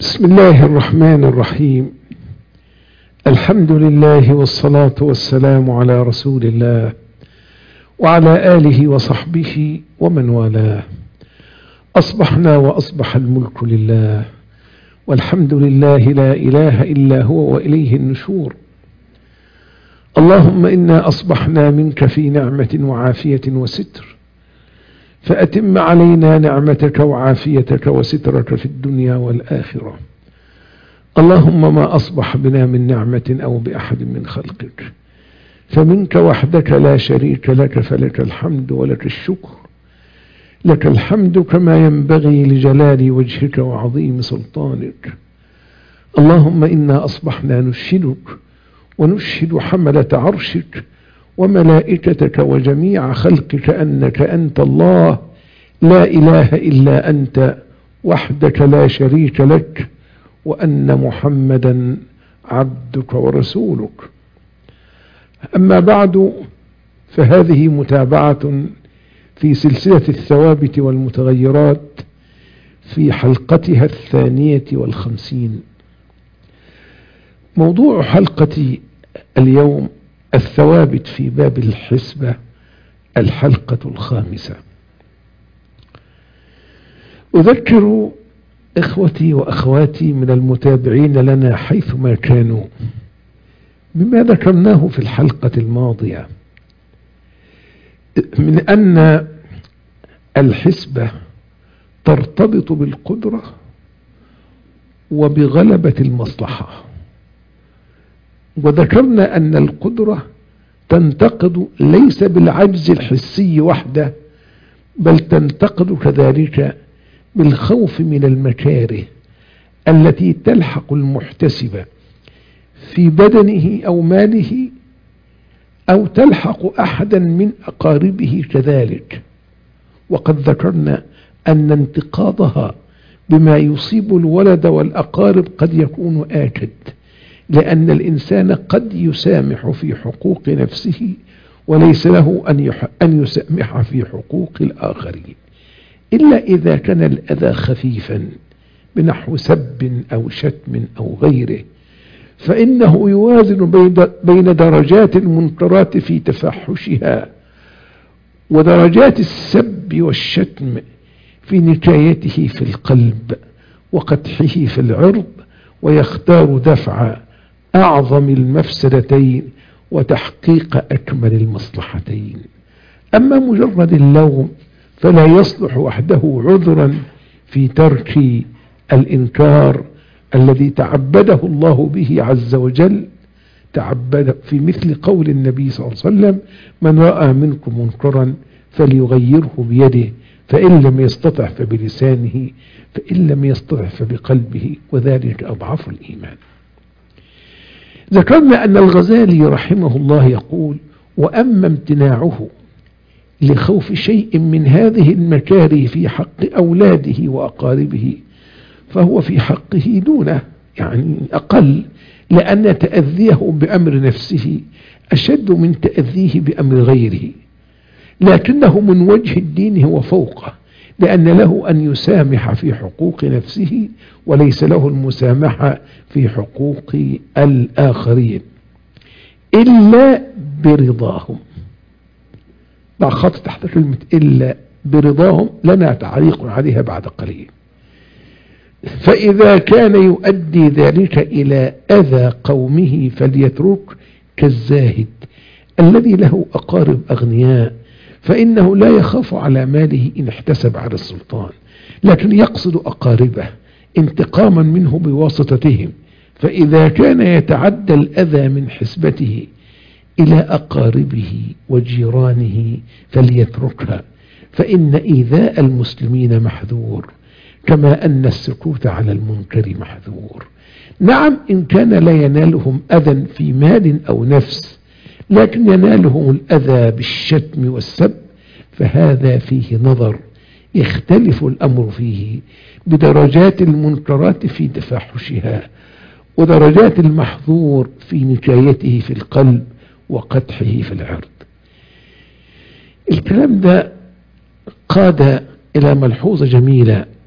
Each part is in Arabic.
بسم الله الرحمن الرحيم. الحمد لله والصلاة والسلام على رسول الله وعلى آله وصحبه ومن والاه. أصبحنا وأصبح الملك لله، والحمد لله لا إله إلا هو وإليه النشور. اللهم إنا أصبحنا منك في نعمة وعافية وستر، فأتم علينا نعمتك وعافيتك وسترك في الدنيا والآخرة. اللهم ما أصبح بنا من نعمة أو بأحد من خلقك فمنك وحدك لا شريك لك، فلك الحمد ولك الشكر. لك الحمد كما ينبغي لجلال وجهك وعظيم سلطانك. اللهم إنا أصبحنا نشهدك ونشهد حملة عرشك وملائكتك وجميع خلقك أنك أنت الله لا إله إلا أنت وحدك لا شريك لك، وأن محمدا عبدك ورسولك. أما بعد، فهذه متابعة في سلسلة الثوابت والمتغيرات في حلقتها 52. موضوع حلقة اليوم الثوابت في باب الحسبة، الحلقة 5. أذكر إخوتي وأخواتي من المتابعين لنا حيثما كانوا بما ذكرناه في الحلقة الماضية من أن الحسبة ترتبط بالقدرة وبغلبة المصلحة، وذكرنا أن القدرة تنتقد ليس بالعجز الحسي وحده، بل تنتقد كذلك بالخوف من المكاره التي تلحق المحتسب في بدنه أو ماله، أو تلحق أحدا من أقاربه كذلك. وقد ذكرنا أن انتقاضها بما يصيب الولد والأقارب قد يكون آكد، لأن الإنسان قد يسامح في حقوق نفسه وليس له أن يسامح في حقوق الآخرين، إلا إذا كان الأذى خفيفا بنحو سب أو شتم أو غيره، فإنه يوازن بين درجات المنكرات في تفحشها ودرجات السب والشتم في نكايته في القلب وقدحه في العرض، ويختار دفع أعظم المفسدتين وتحقيق أكمل المصلحتين. أما مجرد اللوم فلا يصلح وحده عذرا في ترك الإنكار الذي تعبده الله به عز وجل. تعبد في مثل قول النبي صلى الله عليه وسلم: من رأى منكم منكرا فليغيره بيده، فإن لم يستطع فبلسانه، فإن لم يستطع فبقلبه، وذلك أضعف الإيمان. ذكرنا أن الغزالي رحمه الله يقول: وأما امتناعه لخوف شيء من هذه المكاره في حق أولاده وأقاربه فهو في حقه دونه، يعني أقل، لأن تأذيه بأمر نفسه أشد من تأذيه بأمر غيره، لكنه من وجه الدين هو فوقه، لأن له أن يسامح في حقوق نفسه وليس له المسامحة في حقوق الآخرين إلا برضاهم. ضع خط تحت كلمة إلا برضاهم، لنا تعليق عليها بعد قليل. فإذا كان يؤدي ذلك إلى أذى قومه فليترك، كالزاهد الذي له أقارب أغنياء، فإنه لا يخاف على ماله إن احتسب على السلطان، لكن يقصد أقاربه انتقاما منه بواسطتهم. فإذا كان يتعدى الأذى من حسبته إلى أقاربه وجيرانه فليتركها، فإن إيذاء المسلمين محذور، كما أن السكوت على المنكر محذور. نعم، إن كان لا ينالهم أذى في مال أو نفس، لكن ينالهم الأذى بالشتم والسب، فهذا فيه نظر، يختلف الأمر فيه بدرجات المنكرات في تفاحشها ودرجات المحظور في نكايته في القلب وقدحه في العرض. الكلام ده قاد إلى ملحوظة جميلة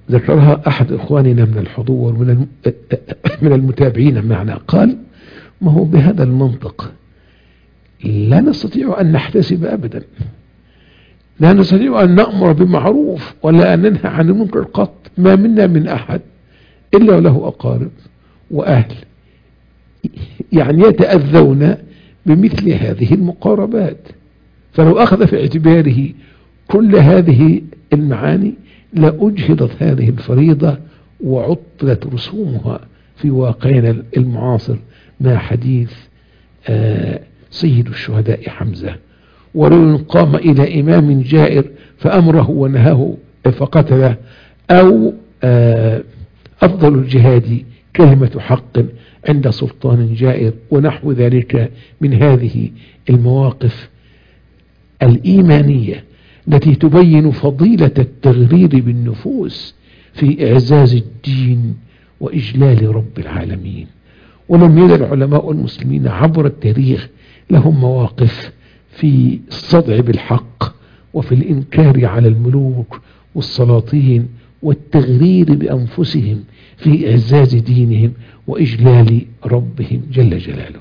ذكرها أحد إخواننا من الحضور من المتابعين معنا، قال: ما هو بهذا المنطق لا نستطيع أن نحتسب أبدا، لا نستطيع أن نأمر بمعروف ولا أن ننهى عن المنكر قط، ما منا من أحد إلا وله أقارب وأهل يعني يتأذون بمثل هذه المقاربات. فلو أخذ في اعتباره كل هذه المعاني لأجهضت هذه الفريضة وعطلت رسومها في واقعنا المعاصر مع حديث سيد الشهداء حمزة. ولو قام إلى إمام جائر فأمره ونهاه فقتله، أو أفضل الجهاد كلمة حق عند سلطان جائر، ونحو ذلك من هذه المواقف الإيمانية التي تبين فضيلة التغرير بالنفوس في إعزاز الدين وإجلال رب العالمين. ولم يزل علماء المسلمين عبر التاريخ لهم مواقف في الصدع بالحق وفي الإنكار على الملوك والسلاطين والتغرير بأنفسهم في إعزاز دينهم وإجلال ربهم جل جلاله.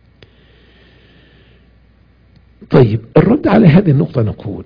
طيب، الرد على هذه النقطة نقول: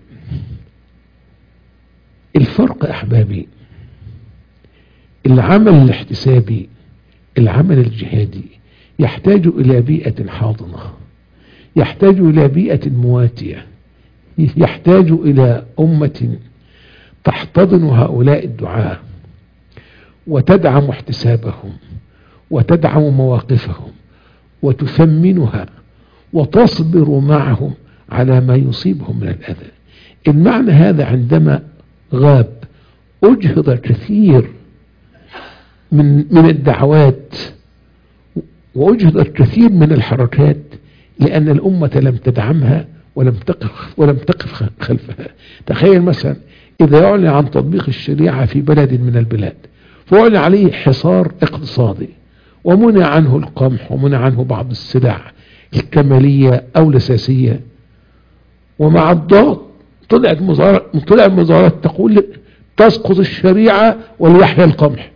الفرق أحبابي، العمل الاحتسابي، العمل الجهادي يحتاج إلى بيئة حاضنة، يحتاج إلى بيئة مواتية، يحتاج إلى أمة تحتضن هؤلاء الدعاة وتدعم احتسابهم وتدعم مواقفهم وتثمنها وتصبر معهم على ما يصيبهم من الأذى. المعنى هذا عندما غاب أجهض كثير من الدعوات وأجهض الكثير من الحركات، لأن الأمة لم تدعمها ولم تقف خلفها. تخيل مثلا إذا يعلن عن تطبيق الشريعة في بلد من البلاد فأعلن عليه حصار اقتصادي ومنع عنه القمح ومنع عنه بعض السلع الكمالية أو الأساسية، ومع الضغط طلعت مظاهرات تقول تسقط الشريعة وليحيى القمح.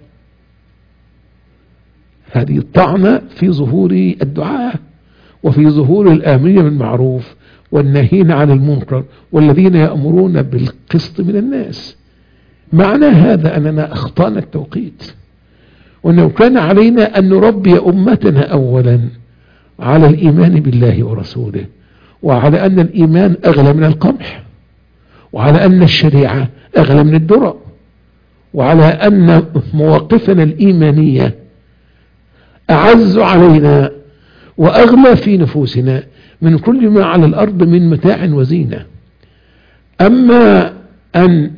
هذه الطعنة في ظهور الدعاء وفي ظهور الآمرين بالمعروف والناهين عن المنكر والذين يأمرون بالقسط من الناس. معنى هذا أننا أخطأنا التوقيت، وأنه كان علينا أن نربي أمتنا أولا على الإيمان بالله ورسوله، وعلى أن الإيمان أغلى من القمح، وعلى أن الشريعة أغلى من الدرة، وعلى أن مواقفنا الإيمانية أعز علينا وأغلى في نفوسنا من كل ما على الأرض من متاع وزينة. أما أن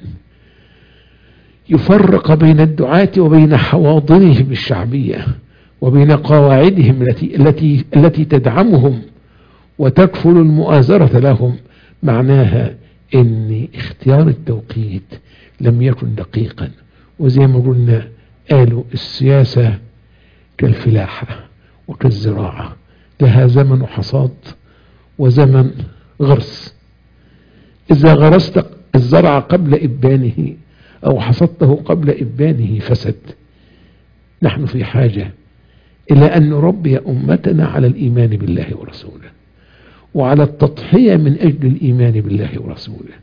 يفرق بين الدعاة وبين حواضنهم الشعبية وبين قواعدهم التي تدعمهم وتكفل المؤازرة لهم، معناها ان اختيار التوقيت لم يكن دقيقا. وزي ما قلنا قالوا السياسة كالفلاحة وكالزراعة، لها زمن حصاد وزمن غرس. إذا غرست الزرع قبل إبانه أو حصدته قبل إبانه فسد. نحن في حاجة إلى أن نربي أمتنا على الإيمان بالله ورسوله، وعلى التضحية من أجل الإيمان بالله ورسوله،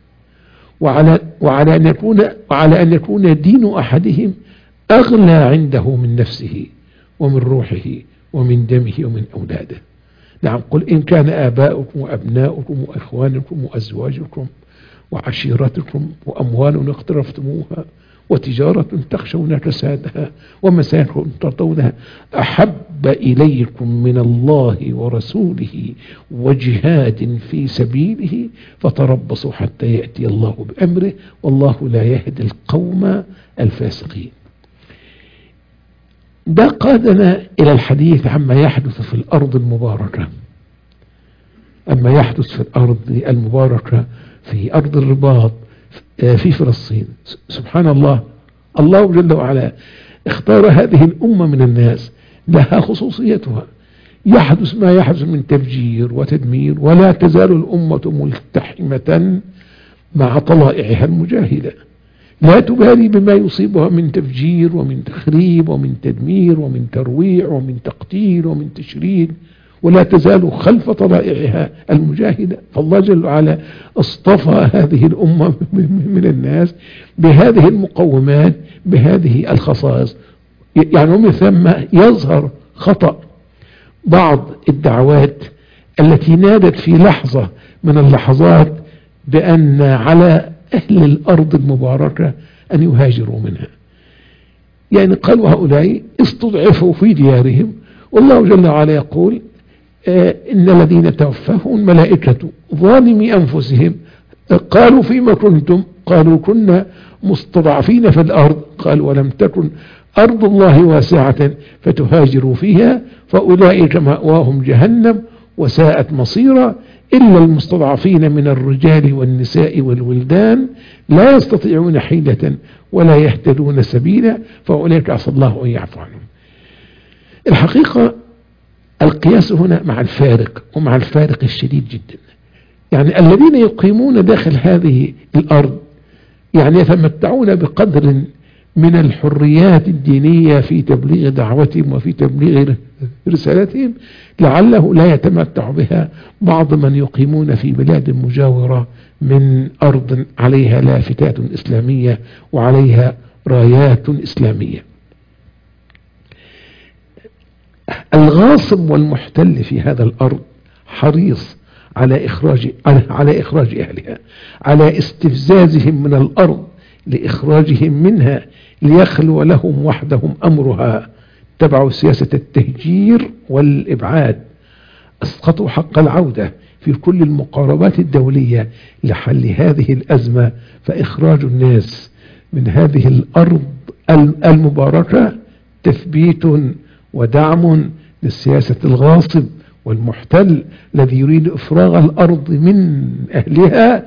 وعلى أن يكون دين أحدهم أغلى عنده من نفسه ومن روحه ومن دمه ومن أولاده. نعم، قل إن كان آباؤكم وأبناؤكم وإخوانكم وأزواجكم وعشيرتكم وأموال اقترفتموها وتجارة تخشون كسادها ومساكن ترضونها أحب إليكم من الله ورسوله وجهاد في سبيله فتربصوا حتى يأتي الله بأمره والله لا يهدي القوم الفاسقين. ده قادنا إلى الحديث عما يحدث في الأرض المباركة، أما يحدث في الأرض المباركة في أرض الرباط في فلسطين. سبحان الله، الله جل وعلا اختار هذه الأمة من الناس لها خصوصيتها. يحدث ما يحدث من تفجير وتدمير، ولا تزال الأمة ملتحمة مع طلائعها المجاهدة لا تبالي بما يصيبها من تفجير ومن تخريب ومن تدمير ومن ترويع ومن تقتيل ومن تشريد، ولا تزال خلف طلائعها المجاهدة. فالله جل وعلا اصطفى هذه الأمة من الناس بهذه المقومات، بهذه الخصائص. يعني ومن ثم يظهر خطأ بعض الدعوات التي نادت في لحظة من اللحظات بأن على أهل الأرض المباركة أن يهاجروا منها. يعني قالوا هؤلاء استضعفوا في ديارهم، والله جل وعلا يقول إن الذين توفاهم الملائكة ظالمي أنفسهم قالوا فيما كنتم، قالوا كنا مستضعفين في الأرض، قال ولم تكن أرض الله واسعة فتهاجروا فيها فأولئك مأواهم جهنم وساءت مصيرا إلا المستضعفين من الرجال والنساء والولدان لا يستطيعون حيلة ولا يهتدون سبيلا فأولئك عسى الله أن يعفو عنهم. الحقيقة القياس هنا مع الفارق، ومع الفارق الشديد جدا. يعني الذين يقيمون داخل هذه الأرض يعني يتمتعون بقدر من الحريات الدينية في تبليغ دعوتهم وفي تبليغ رسالتهم، لعله لا يتمتع بها بعض من يقيمون في بلاد مجاورة من أرض عليها لافتات إسلامية وعليها رايات إسلامية. الغاصب والمحتل في هذا الأرض حريص على إخراج أهلها، على استفزازهم من الأرض لإخراجهم منها ليخلو لهم وحدهم أمرها. اتبعوا سياسة التهجير والإبعاد، اسقطوا حق العودة في كل المقاربات الدولية لحل هذه الأزمة. فإخراج الناس من هذه الأرض المباركة تثبيت ودعم للسياسة الغاصب والمحتل الذي يريد إفراغ الأرض من أهلها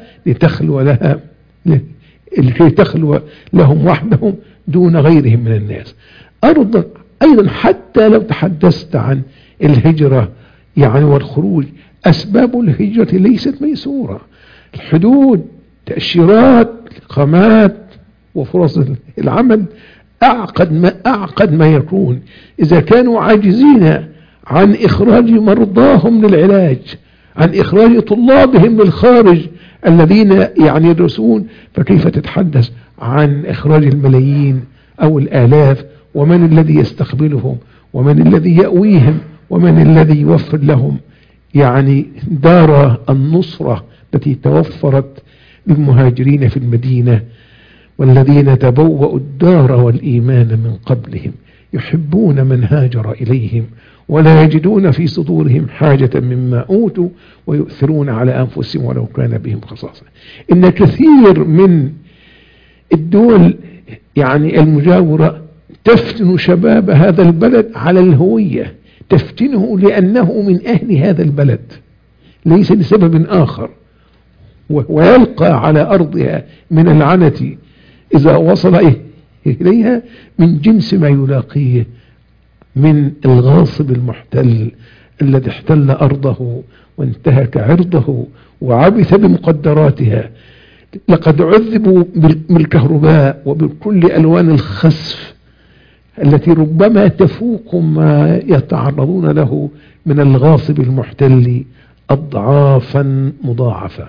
لكي تخلو لهم وحدهم دون غيرهم من الناس. أيضا حتى لو تحدثت عن الهجرة يعني والخروج، أسباب الهجرة ليست ميسورة. الحدود، تأشيرات، إقامات، وفرص العمل أعقد ما يكون. إذا كانوا عاجزين عن إخراج مرضاهم للعلاج، عن إخراج طلابهم للخارج الذين يعني يدرسون، فكيف تتحدث عن إخراج الملايين أو الآلاف؟ ومن الذي يستقبلهم، ومن الذي يأويهم، ومن الذي يوفر لهم يعني دار النصرة التي توفرت للمهاجرين في المدينة؟ والذين تبوأوا الدار والإيمان من قبلهم يحبون من هاجر إليهم ولا يجدون في صدورهم حاجة مما أوتوا ويؤثرون على أنفسهم ولو كان بهم خصاصة. إن كثير من الدول يعني المجاورة تفتن شباب هذا البلد على الهوية، تفتنه لأنه من أهل هذا البلد ليس لسبب آخر، ويلقى على أرضها من العنة إذا وصل إليها من جنس ما يلاقيه من الغاصب المحتل الذي احتل أرضه وانتهك عرضه وعبث بمقدراتها. لقد عذبوا بالكهرباء وبكل ألوان الخسف التي ربما تفوق ما يتعرضون له من الغاصب المحتل أضعافا مضاعفة.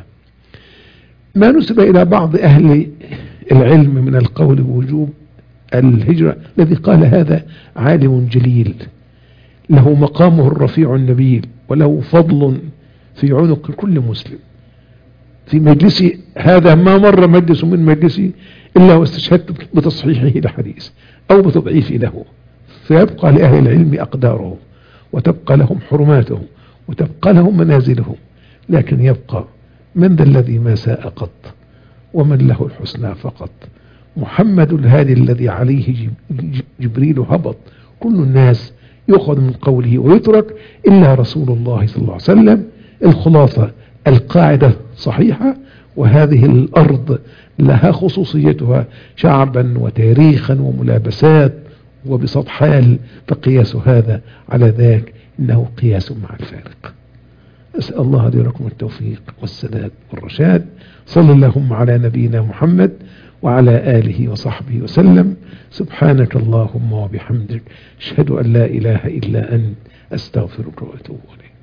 ما نسب إلى بعض أهل العلم من القول بوجوب الهجرة الذي قال هذا عالم جليل له مقامه الرفيع النبيل وله فضل في عنق كل مسلم. في مجلسي هذا ما مر مجلس من مجلسي إلا واستشهدت بتصحيحه لحديث أو بتضعيفه له. فيبقى لأهل العلم أقدارهم، وتبقى لهم حرماتهم، وتبقى لهم منازلهم، لكن يبقى من ذا الذي ما ساء قط ومن له الحسنى فقط. محمد الهادي الذي عليه جبريل هبط. كل الناس يؤخذ من قوله ويترك إلا رسول الله صلى الله عليه وسلم. الخلاصة القاعدة صحيحة، وهذه الأرض لها خصوصيتها شعبا وتاريخا وملابسات وبسط حال، فقياس هذا على ذاك إنه قياس مع الفارق. أسأل الله لي ولكم التوفيق والسداد والرشاد. صلى اللهم على نبينا محمد وعلى آله وصحبه وسلم. سبحانك اللهم وبحمدك، أشهد أن لا إله إلا أنت، أستغفرك وأتوب إليك.